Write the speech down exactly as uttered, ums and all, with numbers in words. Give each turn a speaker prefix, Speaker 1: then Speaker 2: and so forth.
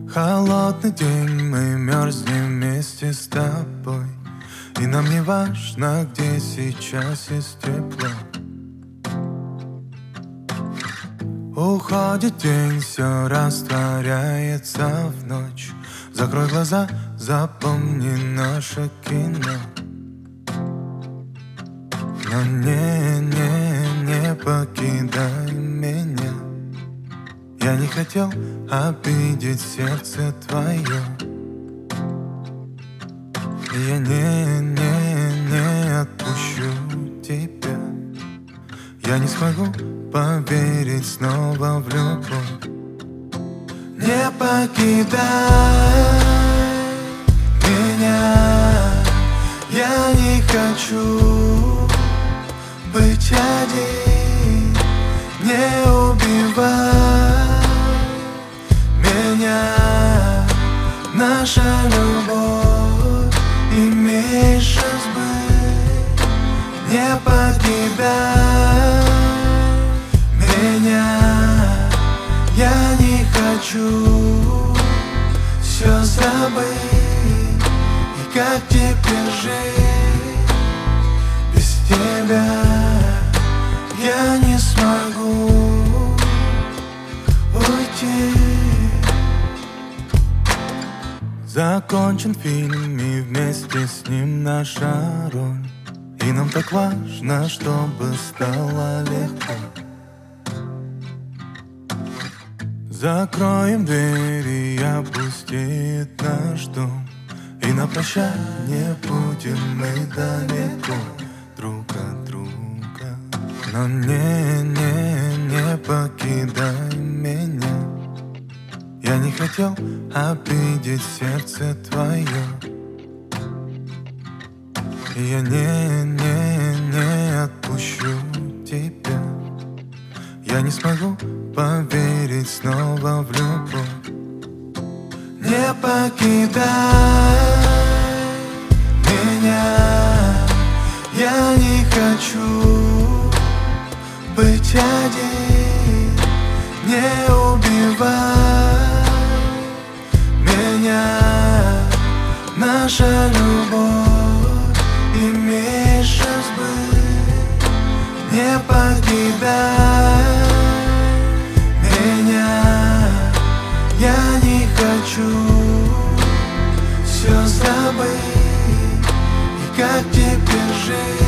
Speaker 1: Холодный день, мы мерзнем вместе с тобой, и нам не важно, где сейчас есть тепло. Уходит день, все растворяется в ночь. Закрой глаза, запомни наше кино. Но не, не, не покидай меня. Я не хотел обидеть сердце твое. Я не, не, не отпущу тебя. Я не смогу поверить снова в любовь. Не покидай меня. Я не хочу быть один. Не убивай меня. Наша любовь имеет шанс быть. Не покидай меня. Я не хочу все забыть. И как теперь жить без тебя? Я не смогу уйти. Закончен фильм, и вместе с ним наша роль. И нам так важно, чтобы стало легко. Закроем дверь, и опустит наш дом. И на прощание будем мы далеко друг от друга. Но не, не, не покидай меня. Я не хотел обидеть сердце твое. Я не, не, не отпущу тебя. Я не смогу поверить снова в любовь. Не покидай меня. Я не хочу быть один. Не убивай меня. Наша любовь имеет шанс быть. Не покидай меня. Я не хочу все забыть. И как теперь жить?